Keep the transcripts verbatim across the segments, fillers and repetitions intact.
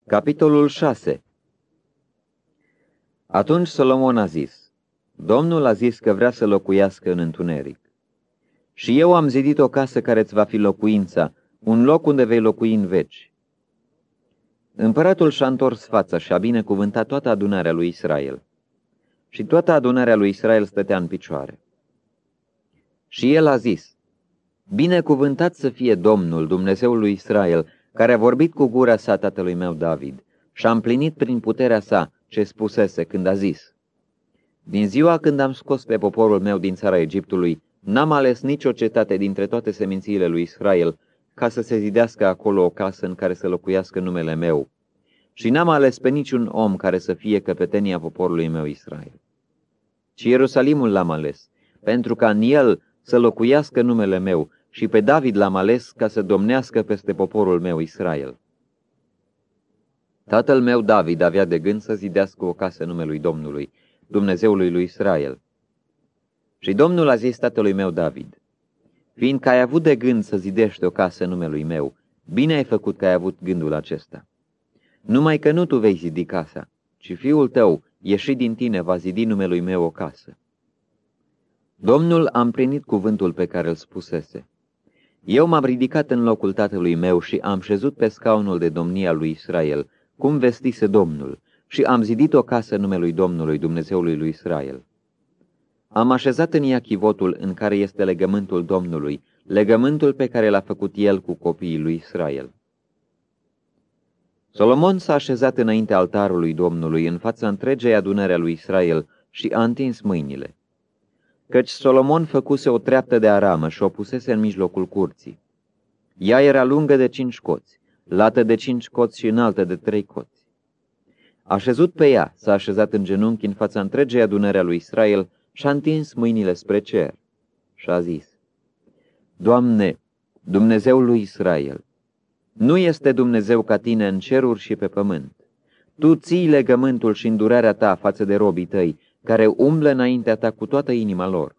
Capitolul șase. Atunci Solomon a zis: Domnul a zis că vrea să locuiască în întuneric. Și eu am zidit o casă care îți va fi locuința, un loc unde vei locui în veci. Împăratul și-a întors fața și a binecuvântat toată adunarea lui Israel. Și toată adunarea lui Israel stătea în picioare. Și el a zis: Binecuvântat să fie Domnul, Dumnezeul lui Israel, care a vorbit cu gura sa tatălui meu David și a împlinit prin puterea sa ce spusese când a zis: Din ziua când am scos pe poporul meu din țara Egiptului, n-am ales nicio cetate dintre toate semințiile lui Israel ca să se zidească acolo o casă în care să locuiască numele meu, și n-am ales pe niciun om care să fie căpetenia poporului meu Israel. Ci Ierusalimul l-am ales, pentru ca în el să locuiască numele meu, și pe David l-am ales ca să domnească peste poporul meu Israel. Tatăl meu David avea de gând să zidească o casă numelui Domnului, Dumnezeului lui Israel. Și Domnul a zis tatălui meu David: Fiindcă ai avut de gând să zidești o casă numelui meu, bine ai făcut că ai avut gândul acesta. Numai că nu tu vei zidi casa, ci fiul tău, ieșit din tine, va zidi numelui meu o casă. Domnul a împlinit cuvântul pe care îl spusese. Eu m-am ridicat în locul tatălui meu și am șezut pe scaunul de domnie al lui Israel, cum vestise Domnul, și am zidit o casă numelui Domnului, Dumnezeului lui Israel. Am așezat în ea chivotul în care este legământul Domnului, legământul pe care l-a făcut el cu copiii lui Israel. Solomon s-a așezat înaintea altarului Domnului, în fața întregei adunări a lui Israel, și a întins mâinile. Căci Solomon făcuse o treaptă de aramă și o pusese în mijlocul curții. Ea era lungă de cinci coți, lată de cinci coți și înaltă de trei coți. Așezut pe ea, s-a așezat în genunchi în fața întregei adunări a lui Israel și a întins mâinile spre cer și a zis: Doamne, Dumnezeul lui Israel, nu este Dumnezeu ca tine în ceruri și pe pământ. Tu ții legământul și îndurarea ta față de robii tăi, care umblă înaintea ta cu toată inima lor.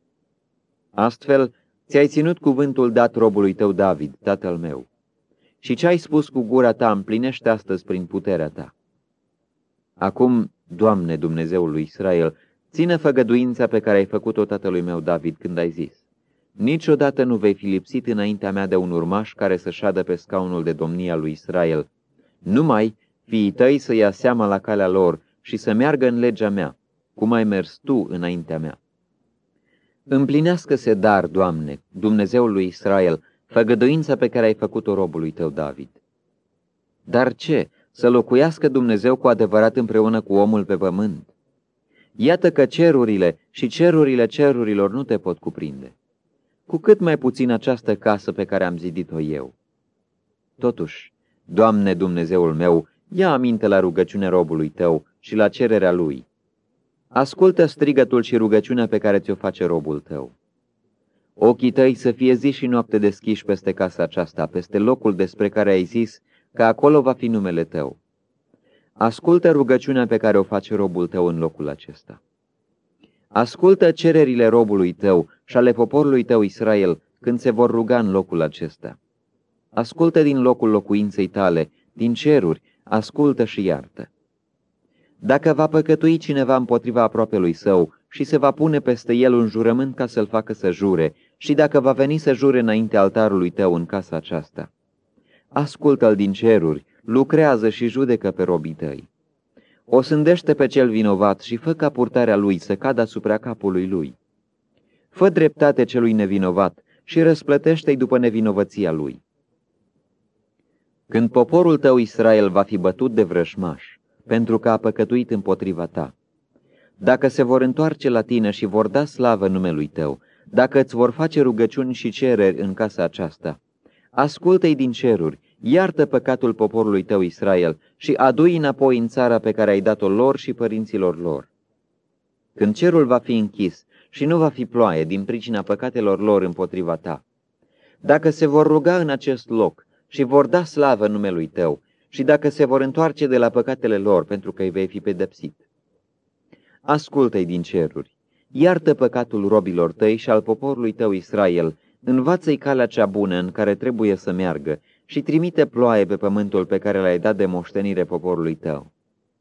Astfel, ți-ai ținut cuvântul dat robului tău David, tatăl meu. Și ce ai spus cu gura ta împlinește astăzi prin puterea ta. Acum, Doamne, Dumnezeul lui Israel, ține făgăduința pe care ai făcut-o tatălui meu David când ai zis: Niciodată nu vei fi lipsit înaintea mea de un urmaș care să șadă pe scaunul de domnie al lui Israel, numai fiii tăi să ia seama la calea lor și să meargă în legea mea, cum ai mers tu înaintea mea. Împlinească-se dar, Doamne, Dumnezeul lui Israel, făgăduința pe care ai făcut-o robului tău David. Dar ce? Să locuiască Dumnezeu cu adevărat împreună cu omul pe pământ? Iată că cerurile și cerurile cerurilor nu te pot cuprinde. Cu cât mai puțin această casă pe care am zidit-o eu. Totuși, Doamne Dumnezeul meu, ia aminte la rugăciunea robului tău și la cererea lui. Ascultă strigătul și rugăciunea pe care ți-o face robul tău. Ochii tăi să fie zi și noapte deschiși peste casa aceasta, peste locul despre care ai zis că acolo va fi numele tău. Ascultă rugăciunea pe care o face robul tău în locul acesta. Ascultă cererile robului tău și ale poporului tău Israel când se vor ruga în locul acesta. Ascultă din locul locuinței tale, din ceruri, ascultă și iartă. Dacă va păcătui cineva împotriva aproapelui său și se va pune peste el un jurământ ca să-l facă să jure, și dacă va veni să jure înainte altarului tău în casa aceasta, ascultă-l din ceruri, lucrează și judecă pe robii tăi. O sândește pe cel vinovat și fă ca purtarea lui să cadă asupra capului lui. Fă dreptate celui nevinovat și răsplătește-i după nevinovăția lui. Când poporul tău Israel va fi bătut de vrășmaș, pentru că a păcătuit împotriva ta, dacă se vor întoarce la tine și vor da slavă numelui tău, dacă îți vor face rugăciuni și cereri în casa aceasta, ascultă-i din ceruri, iartă păcatul poporului tău Israel și adu-i înapoi în țara pe care ai dat-o lor și părinților lor. Când cerul va fi închis și nu va fi ploaie din pricina păcatelor lor împotriva ta, dacă se vor ruga în acest loc și vor da slavă numelui tău, și dacă se vor întoarce de la păcatele lor pentru că îi vei fi pedepsit, ascultă-i din ceruri, iartă păcatul robilor tăi și al poporului tău Israel, învață-i calea cea bună în care trebuie să meargă și trimite ploaie pe pământul pe care l-ai dat de moștenire poporului tău.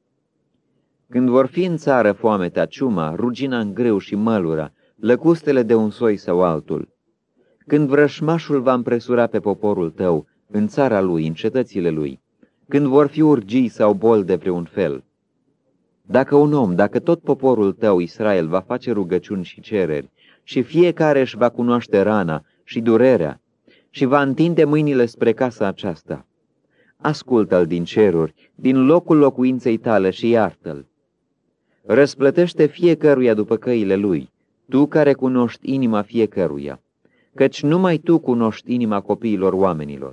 Când vor fi în țară foametea, ciuma, rugina în grâu și mălura, lăcustele de un soi sau altul, când vrășmașul va împresura pe poporul tău, în țara lui, în cetățile lui, când vor fi urgii sau boli de vreun fel, dacă un om, dacă tot poporul tău, Israel, va face rugăciuni și cereri, și fiecare își va cunoaște rana și durerea, și va întinde mâinile spre casa aceasta, ascultă-l din ceruri, din locul locuinței tale și iartă-l. Răsplătește fiecăruia după căile lui, tu care cunoști inima fiecăruia, căci numai tu cunoști inima copiilor oamenilor,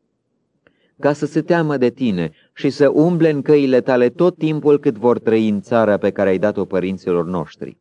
ca să se teamă de tine și să umble în căile tale tot timpul cât vor trăi în țara pe care ai dat-o părinților noștri.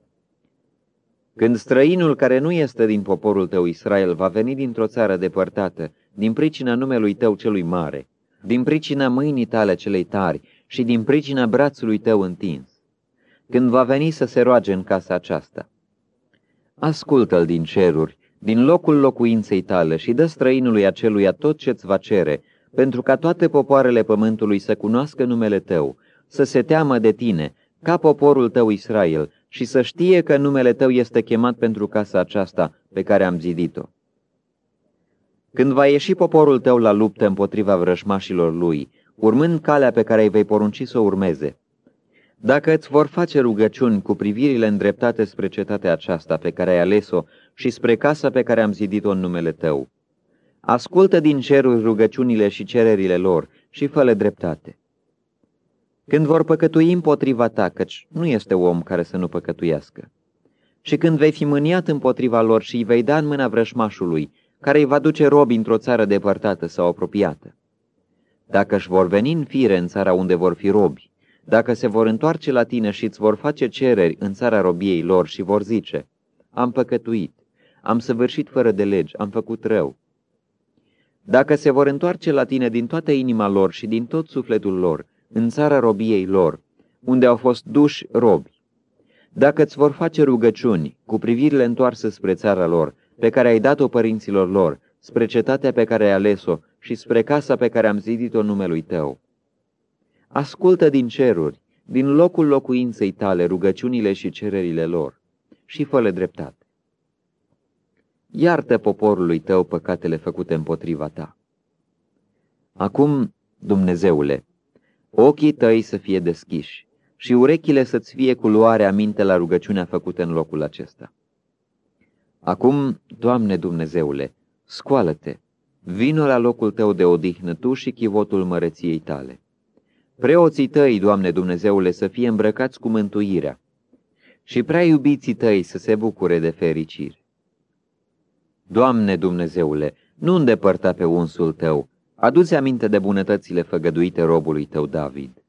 Când străinul care nu este din poporul tău Israel va veni dintr-o țară depărtată, din pricina numelui tău celui mare, din pricina mâinii tale celei tari și din pricina brațului tău întins, când va veni să se roage în casa aceasta, ascultă-l din ceruri, din locul locuinței tale și dă străinului aceluia tot ce-ți va cere, pentru ca toate popoarele pământului să cunoască numele tău, să se teamă de tine, ca poporul tău Israel, și să știe că numele tău este chemat pentru casa aceasta pe care am zidit-o. Când va ieși poporul tău la luptă împotriva vrăjmașilor lui, urmând calea pe care îi vei porunci să o urmeze, dacă îți vor face rugăciuni cu privirile îndreptate spre cetatea aceasta pe care ai ales-o și spre casa pe care am zidit-o în numele tău, ascultă din ceruri rugăciunile și cererile lor și fă-le dreptate. Când vor păcătui împotriva ta, căci nu este om care să nu păcătuiască, și când vei fi mâniat împotriva lor și îi vei da în mâna vrășmașului, care îi va duce robi într-o țară depărtată sau apropiată, dacă își vor veni în fire în țara unde vor fi robi, dacă se vor întoarce la tine și îți vor face cereri în țara robiei lor și vor zice, am păcătuit, am săvârșit fără de legi, am făcut rău. Dacă se vor întoarce la tine din toată inima lor și din tot sufletul lor, în țara robiei lor, unde au fost duși robi, dacă îți vor face rugăciuni cu privirile întoarse spre țara lor, pe care ai dat-o părinților lor, spre cetatea pe care ai ales-o și spre casa pe care am zidit-o numelui tău, ascultă din ceruri, din locul locuinței tale, rugăciunile și cererile lor și fă-le dreptate. Iartă poporului tău păcatele făcute împotriva ta. Acum, Dumnezeule, ochii tăi să fie deschiși și urechile să-ți fie cu luare aminte la rugăciunea făcută în locul acesta. Acum, Doamne Dumnezeule, scoală-te, vino la locul tău de odihnă tu și chivotul măreției tale. Preoții tăi, Doamne Dumnezeule, să fie îmbrăcați cu mântuirea și prea iubiții tăi să se bucure de fericire. Doamne Dumnezeule, nu îndepărta pe unsul tău, adu-ți aminte de bunătățile făgăduite robului tău David.